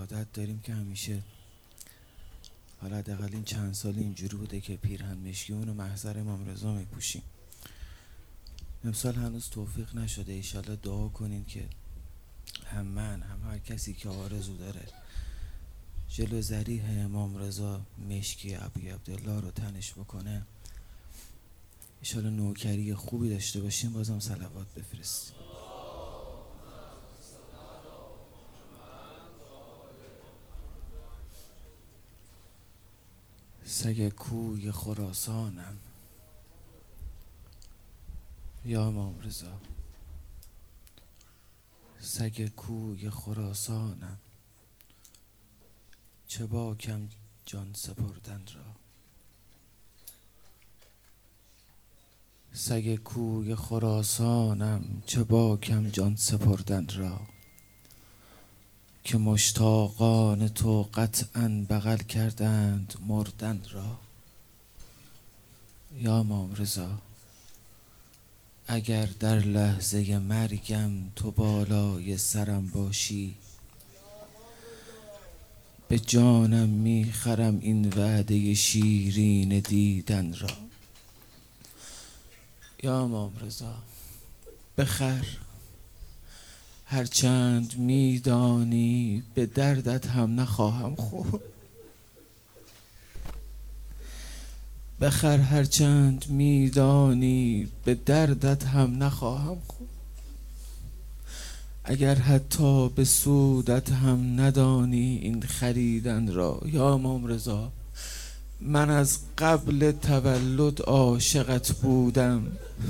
عادت داریم که همیشه، حالا حداقل این چند سال اینجوری بوده که پیرهن مشکیون و محضر امام رضا میپوشیم. امسال هنوز توفیق نشده. ایشالله دعا کنین که هم من هم هر کسی که آرزو داره جلو ذریح امام رضا مشکی ابی عبدالله رو تنش بکنه، ایشالله نوکری خوبی داشته باشیم. بازم صلوات بفرستیم. سگ کوی خراسانم یا امام رضا، سگ کوی خراسانم، چه باکم جان سپردن را. سگ کوی خراسانم، چه باکم جان سپردن را، که مشتاقان تو قطعا بغل کردند مردن را. یا امام رضا، اگر در لحظه مرگم تو بالای سرم باشی، به جانم میخرم این وعده شیرین دیدن را. یا امام رضا، بخر هرچند میدانی به دردت هم نخواهم خورد. بخر هرچند میدانی به دردت هم نخواهم خورد. اگر حتی به سودت هم ندانی این خریدن را. یا امام رضا، من از قبل تولد عاشقت بودم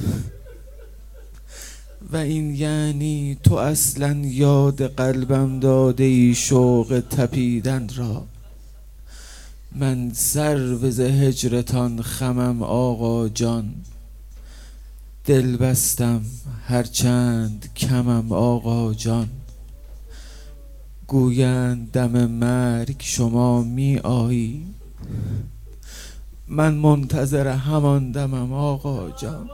و این یعنی تو اصلا یاد قلبم داده ای شوق تپیدن را. من سر ز هجرتان خمم آقا جان، دل بستم هرچند کمم آقا جان. گویند دم مرگ شما می آیی، من منتظر همان دمم آقا جان.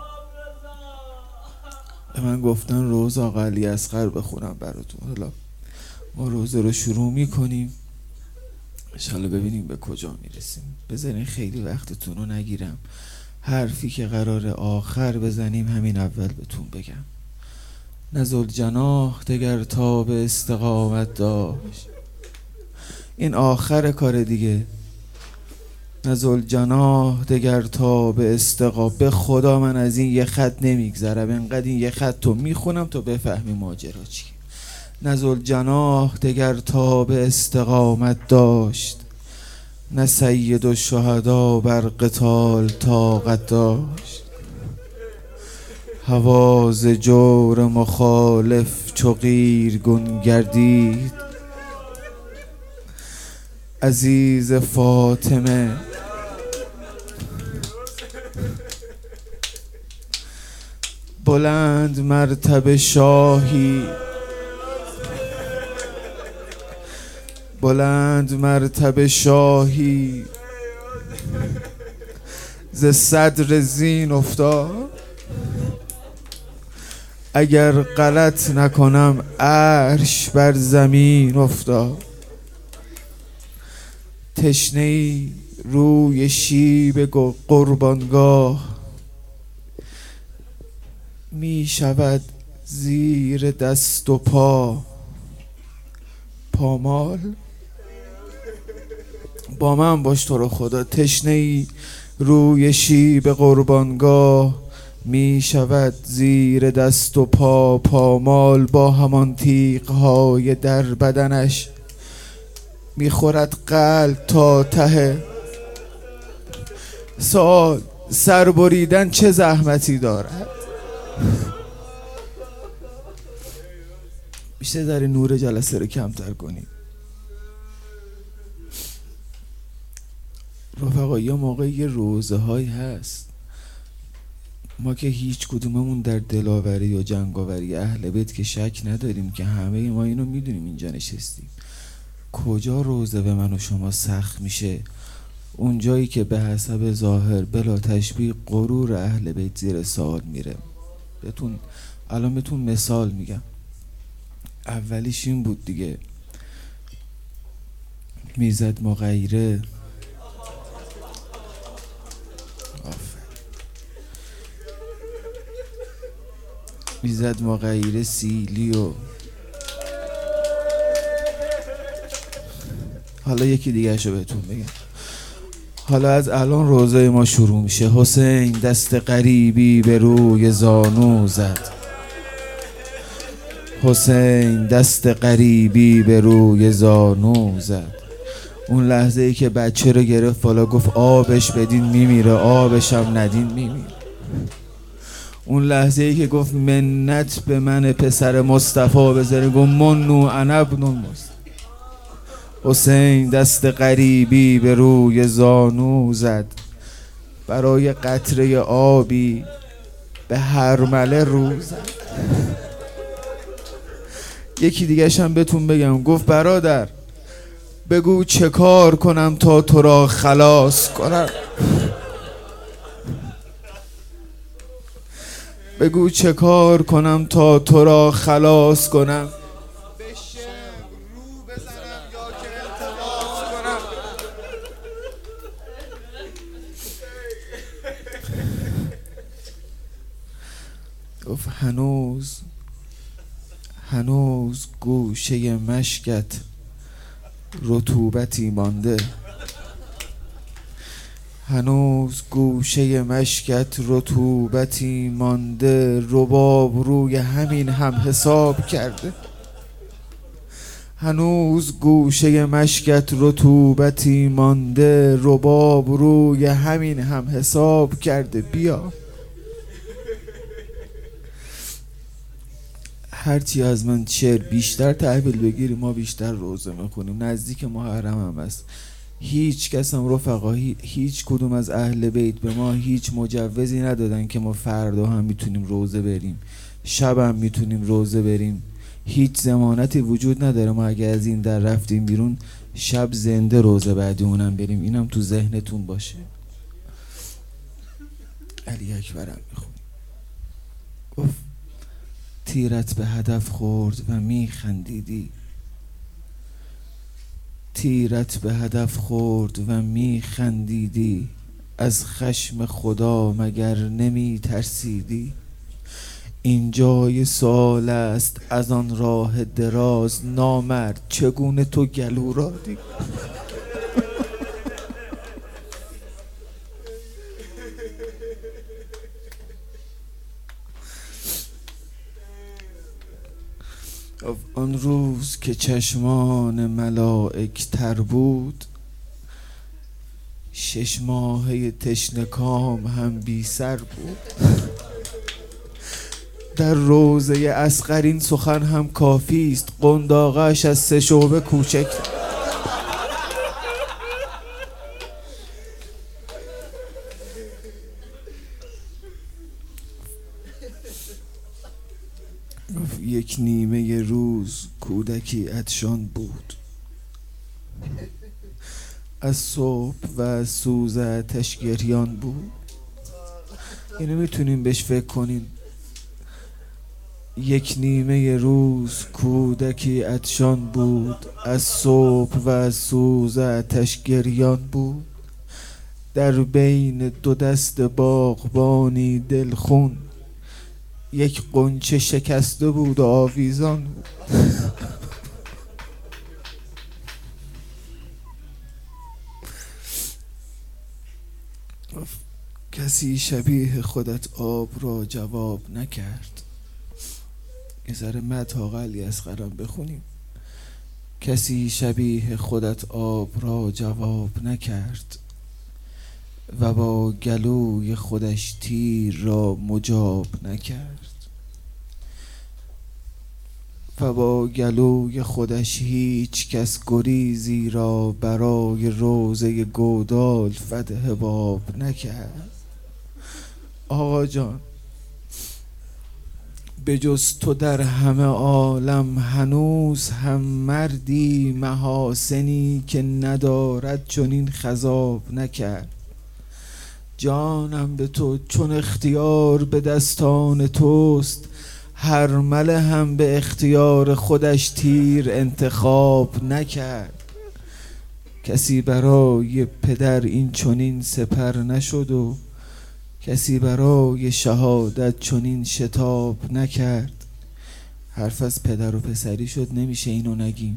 به من گفتن روز آقا علی اصغر بخونم براتون. حالا ما روزه رو شروع میکنیم، انشالله ببینیم به کجا میرسیم. بذارین خیلی وقتتون رو نگیرم. حرفی که قرار آخر بزنیم همین اول بهتون بگم. نزل جناح دگر تا به استقامت داشت. این آخر کار دیگه. نزل جناح دگر تا به استقامت. به خدا من از این یه خط نمیگذرم، انقدر این یه خط تو میخونم تا بفهمی ماجرا چیه. نزل جناح دگر تا به استقامت داشت، نه سید الشهدا بر قتال طاقت داشت. هواز جور مخالف چو قیرگون گردید، عزیز فاطمه بلند مرتبه شاهی، بلند مرتبه شاهی ز صدر زین افتاد. اگر غلط نکنم عرش بر زمین افتاد. تشنه‌ای روی شیب قربانگاه، می شود زیر دست و پامال. با من باش تو رو خدا. تشنه‌ای روی شیب قربانگاه، می شود زیر دست و پامال. با همان تیغ‌های در بدنش می خورد قلب تا ته. سوال، سر بریدن چه زحمتی دارد؟ بیشتر در نور جلسه رو کمتر کنید رفقا. یا موقع یه روزه هایی هست ما که هیچ کدوممون در دلاوری یا جنگاوری اهل بیت که شک نداریم که همه ما اینو میدونیم اینجا نشستیم. کجا روزه به من و شما سخت میشه؟ اونجایی که به حسب ظاهر بلا تشبیه غرور اهل بیت زیر سوال میره. الان بهتون مثال میگم. اولیش این بود دیگه، میزد مغیره میزد مغیره سیلی و حالا یکی دیگه شو بهتون بگم. حالا از الان روزه ما شروع میشه. حسین دست غریبی به روی زانو زد، حسین دست غریبی به روی زانو زد. اون لحظه ای که بچه رو گرفت بالا گفت آبش بدین میمیره، آبش هم ندین میمیره. اون لحظه ای که گفت منت به من پسر مصطفی بذاره، گفت منو انا ابن المصطفی. حسین دست غریبی به روی زانو زد، برای قطره آبی به هرمله رو زد. یکی دیگه هم بهتون بگم، گفت برادر بگو چه کار کنم تا تو را خلاص کنم، بگو چه کار کنم تا تو را خلاص کنم، به شعر رو بزنم یا که التماس کنم. گفت هنوز گوشه مشکت رطوبتی مانده، هنوز گوشه مشکت رطوبتی مانده، رباب روی همین هم حساب کرده. هنوز گوشه مشکت رطوبتی مانده، رباب روی همین هم حساب کرده. بیا هرچی از من شعر بیشتر تحویل بگیری ما بیشتر روزه میخونیم. نزدیک محرم هم است. هیچ کس هم رفقا، هیچ کدوم از اهل بیت به ما هیچ مجوزی ندادن که ما فردا هم میتونیم روزه بریم، شب هم میتونیم روزه بریم. هیچ ضمانتی وجود نداره ما اگه از این در رفتیم بیرون شب زنده روزه بعدی اونم بریم. اینم تو ذهنتون باشه. علی اکبرم میخونیم. گفت تیرت به هدف خورد و میخندیدی، تیرت به هدف خورد و میخندیدی، از خشم خدا مگر نمی ترسیدی؟ این جای سوال است از آن راه دراز، نامرد چگونه تو گلو را دی؟ آن روز که چشمان ملائک تر بود، 6 ماهه تشنه کام هم بی سر بود. در روضه اصغر این سخن هم کافی است، قنداقش از 3 شعبه کوچک. یک نیمه روز کودکی عطشان بود، از صبح و از سوز آتش گریان بود. اینو میتونیم بهش فکر کنین. یک نیمه روز کودکی عطشان بود، از صبح و از سوز آتش گریان بود. در بین 2 دست باغبانی دلخون، یک غنچه شکسته بود و آویزان بود. کسی شبیه خودت آب را جواب نکرد. یه ذره مدح آقا علی اصغرم بخونیم. کسی شبیه خودت آب را جواب نکرد و با گلوی خودش تیر را مجاب نکرد، و با گلوی خودش هیچ کس گریزی را برای روضه گودال فتح باب نکرد. آقا جان به جز تو در همه عالم هنوز هم مردی محاسنی که ندارد چنین خضاب نکرد. جانم به تو چون اختیار به دستان توست، هر مله هم به اختیار خودش تیر انتخاب نکرد. کسی برای پدر این چنین سپر نشد و کسی برای شهادت چنین شتاب نکرد. حرف از پدر و پسری شد، نمیشه اینو نگیم.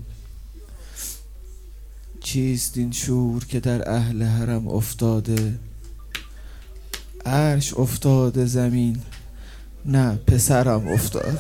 چیست این شور که در اهل حرم افتاده؟ عرش افتاده زمین، نه پسرم افتاده.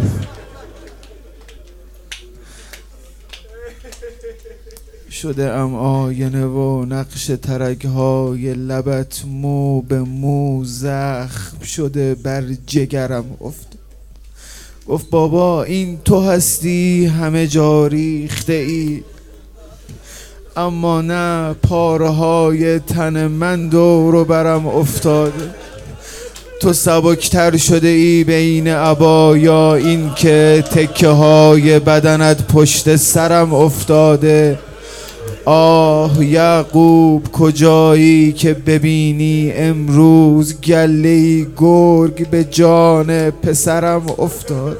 شده ام آینه و نقش ترک‌های لبت مو به مو زخم شده بر جگرم افتاد. گفت بابا این تو هستی همه جا ریخته ای، اما نه پارهای تن من دور و برم افتاده. تو سبکتر شده ای بین عبایا، این که تکه های بدنت پشت سرم افتاده. آه یعقوب کجایی که ببینی امروز گله‌ای گرگ به جان پسرم افتاد.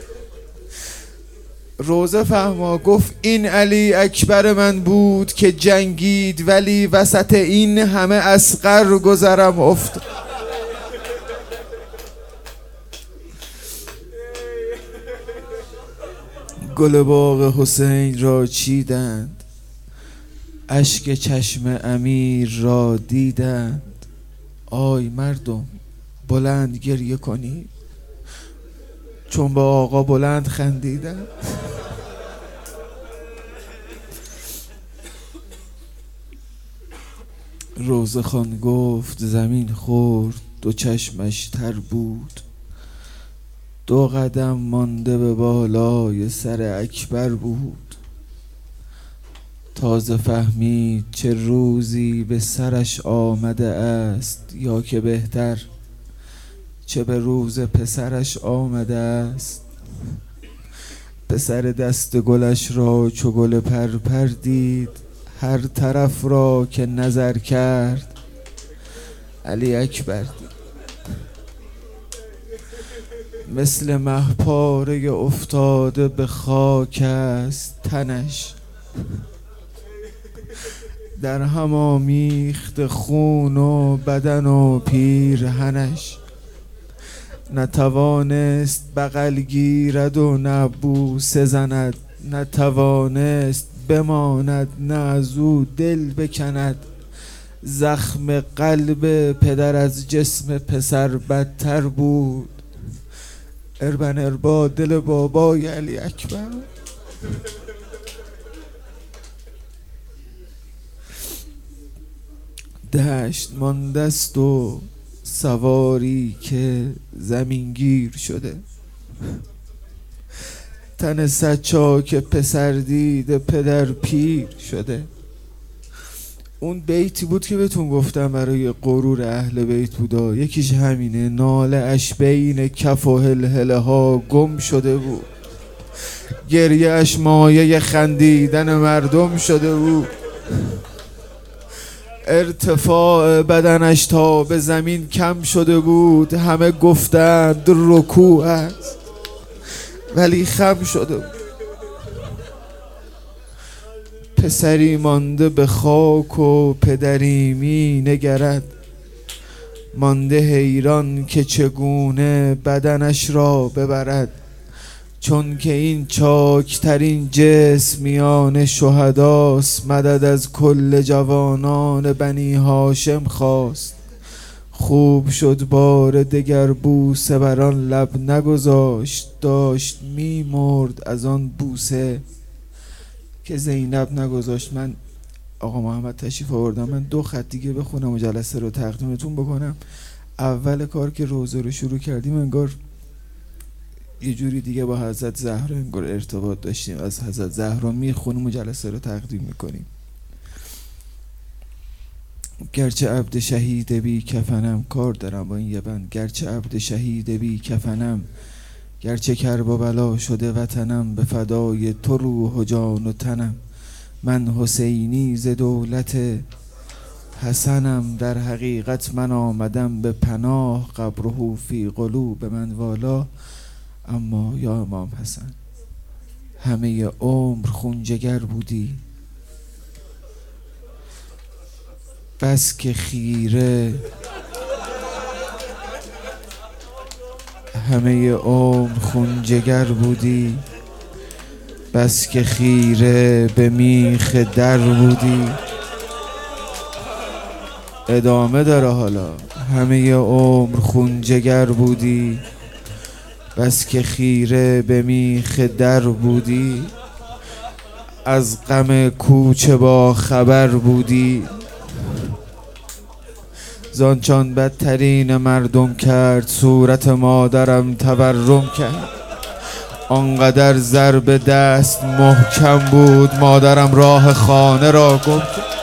روزه فهما گفت این علی اکبر من بود که جنگید، ولی وسط این همه اصغر گذرم افتاد. گل باغ حسین را چیدند، اشک چشم امیر را دیدند. آی مردم بلند گریه کنید، چون به آقا بلند خندیدند. روزه خان گفت زمین خورد دو چشمش تر بود، دو قدم مانده به بالای سر اکبر بود. تازه فهمید چه روزی به سرش آمده است، یا که بهتر چه به روز پسرش آمده است. پسر دست گلش را چو گل پرپر دید، هر طرف را که نظر کرد علی اکبر دید. مثل مهپاره افتاده به خاک است تنش، در هم آمیخت خون و بدن و پیرهنش. نتوانست بغل گیرد و نه بوسه زند، نتوانست بماند نه از او دل بکند. زخم قلب پدر از جسم پسر بدتر بود. اربن اربا دل بابای علی اکبر. دشت ماندست و سواری که زمینگیر شده، تن سچا که پسر دیده پدر پیر شده. اون بیتی بود که بهتون گفتم برای غرور اهل بیت بودا، یکیش همینه. ناله اش بین کف و هلهله ها گم شده بود، گریه اش مایه خندیدن مردم شده بود. ارتفاع بدنش تا به زمین کم شده بود، همه گفتند رکوع است ولی خم شده بود. پسری مانده به خاک و پدری می نگرد، مانده حیران که چگونه بدنش را ببرد. چون که این چاکترین جسم میان شهداست، مدد از کل جوانان بنی هاشم خواست. خوب شد بار دگر بوسه بر آن لب نگذاشت، داشت میمرد از آن بوسه که زینب نگذاشت. من آقا محمد تشریف آوردم، من 2 خط دیگه بخونم و جلسه رو تقدیمتون بکنم. اول کار که روزه رو شروع کردیم انگار یه جوری دیگه با حضرت زهرا انگار ارتباط داشتیم، از حضرت زهرا میخونیم و جلسه رو تقدیم میکنیم. گرچه عبد شهید بی کفنم، کار دارم با این یه بند. گرچه عبد شهید بی کفنم، گرچه کرب و بلا شده وطنم، به فدای تو روح و جان و تنم. من حسینی ز دولت حسنم، در حقیقت من آمدم به پناه. قبره فی قلوب من والا، اما یا امام حسن همه عمر خون جگر بودی، بس که خیره همه عمر خون جگر بودی، بس که خیره به میخ در بودی. ادامه داره حالا. همه عمر خون جگر بودی، بس که خیره به میخ در بودی. از غم کوچه با خبر بودی، زانچان بدترین مردم کرد صورت مادرم تورم کرد. آنقدر ضرب دست محکم بود مادرم راه خانه را گم کرد.